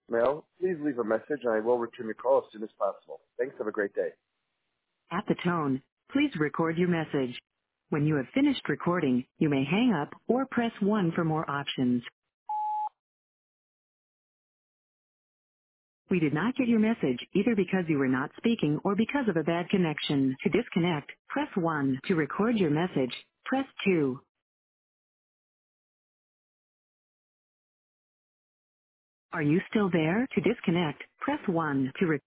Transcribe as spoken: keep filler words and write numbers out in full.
mail, please leave a message and I will return your call as soon as possible. Thanks. Have a great day. At the tone, please record your message. When you have finished recording, you may hang up or press one for more options. We did not get your message either because you were not speaking or because of a bad connection. To disconnect, press one. To record your message, press two. Are you still there? To disconnect, press one. To re-